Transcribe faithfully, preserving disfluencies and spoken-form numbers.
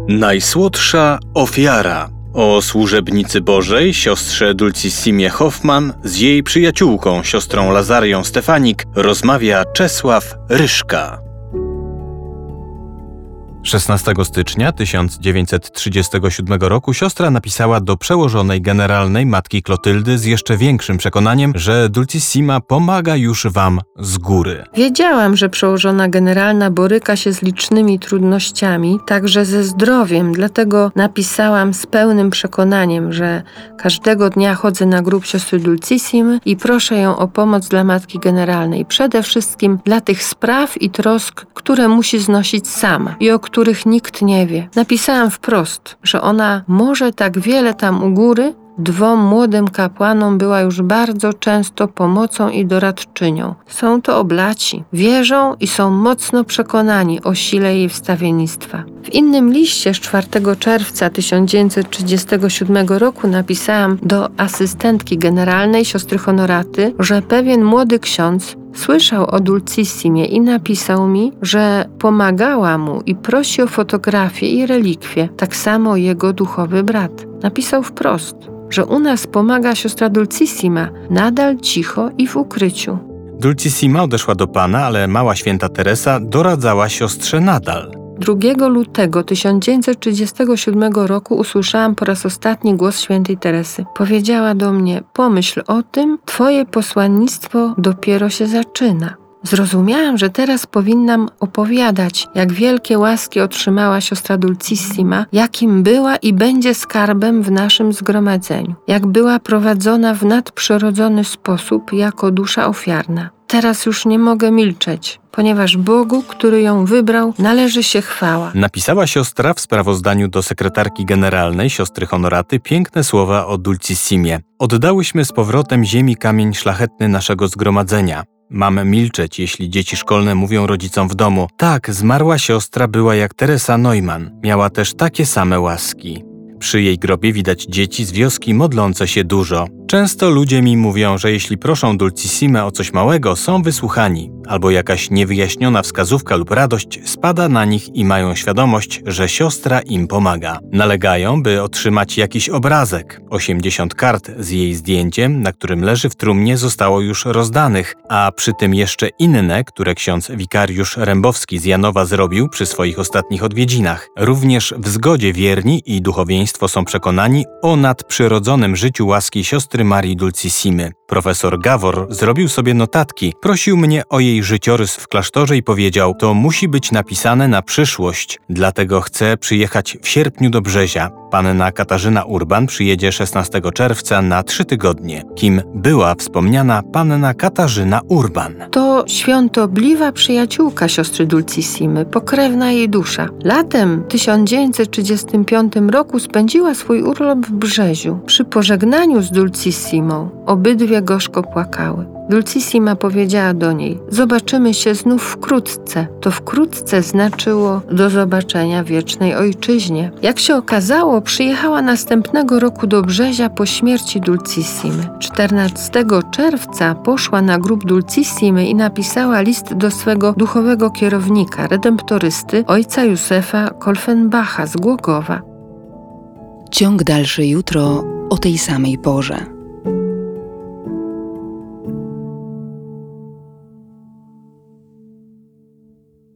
Najsłodsza ofiara. O służebnicy Bożej, siostrze Dulcissimie Hoffman, z jej przyjaciółką, siostrą Lazarią Stefanik, rozmawia Czesław Ryszka. szesnastego stycznia tysiąc dziewięćset trzydziestego siódmego roku siostra napisała do przełożonej generalnej matki Klotyldy z jeszcze większym przekonaniem, że Dulcissima pomaga już wam z góry. Wiedziałam, że przełożona generalna boryka się z licznymi trudnościami, także ze zdrowiem, dlatego napisałam z pełnym przekonaniem, że każdego dnia chodzę na grób siostry Dulcissimy i proszę ją o pomoc dla matki generalnej, przede wszystkim dla tych spraw i trosk, które musi znosić sama i o których nikt nie wie. Napisałam wprost, że ona może tak wiele tam u góry. Dwom młodym kapłanom była już bardzo często pomocą i doradczynią. Są to oblaci, wierzą i są mocno przekonani o sile jej wstawiennictwa. W innym liście z czwartego czerwca tysiąc dziewięćset trzydziestego siódmego roku napisałam do asystentki generalnej siostry Honoraty, że pewien młody ksiądz słyszał o Dulcissimie i napisał mi, że pomagała mu i prosi o fotografię i relikwie, tak samo jego duchowy brat. Napisał wprost, że u nas pomaga siostra Dulcissima, nadal cicho i w ukryciu. Dulcissima odeszła do Pana, ale mała święta Teresa doradzała siostrze nadal. drugiego lutego tysiąc dziewięćset trzydziestego siódmego roku usłyszałam po raz ostatni głos świętej Teresy. Powiedziała do mnie: pomyśl o tym, twoje posłannictwo dopiero się zaczyna. Zrozumiałam, że teraz powinnam opowiadać, jak wielkie łaski otrzymała siostra Dulcissima, jakim była i będzie skarbem w naszym zgromadzeniu, jak była prowadzona w nadprzyrodzony sposób jako dusza ofiarna. Teraz już nie mogę milczeć, ponieważ Bogu, który ją wybrał, należy się chwała. Napisała siostra w sprawozdaniu do sekretarki generalnej siostry Honoraty piękne słowa o Dulcissimie. Oddałyśmy z powrotem ziemi kamień szlachetny naszego zgromadzenia. Mamy milczeć, jeśli dzieci szkolne mówią rodzicom w domu: tak, zmarła siostra była jak Teresa Neumann, miała też takie same łaski. Przy jej grobie widać dzieci z wioski modlące się dużo. Często ludzie mi mówią, że jeśli proszą Dulcissimę o coś małego, są wysłuchani, albo jakaś niewyjaśniona wskazówka lub radość spada na nich i mają świadomość, że siostra im pomaga. Nalegają, by otrzymać jakiś obrazek. osiemdziesiąt kart z jej zdjęciem, na którym leży w trumnie, zostało już rozdanych, a przy tym jeszcze inne, które ksiądz wikariusz Rębowski z Janowa zrobił przy swoich ostatnich odwiedzinach. Również w zgodzie wierni i duchowieństwo są przekonani o nadprzyrodzonym życiu łaski siostry Marii Dulcissimy. Profesor Gawor zrobił sobie notatki, prosił mnie o jej życiorys w klasztorze i powiedział: to musi być napisane na przyszłość, dlatego chcę przyjechać w sierpniu do Brzezia. Panna Katarzyna Urban przyjedzie szesnastego czerwca na trzy tygodnie. Kim była wspomniana panna Katarzyna Urban? To świątobliwa przyjaciółka siostry Dulcissimy, pokrewna jej dusza. Latem tysiąc dziewięćset trzydziestym piątym roku spędziła swój urlop w Brzeziu. Przy pożegnaniu z Dulcissimą obydwie gorzko płakały. Dulcissima powiedziała do niej: zobaczymy się znów wkrótce. To wkrótce znaczyło do zobaczenia w wiecznej ojczyźnie. Jak się okazało, przyjechała następnego roku do Brzezia po śmierci Dulcissimy. czternastego czerwca poszła na grób Dulcissimy i napisała list do swego duchowego kierownika, redemptorysty, ojca Józefa Kolfenbacha z Głogowa. Ciąg dalszy jutro o tej samej porze.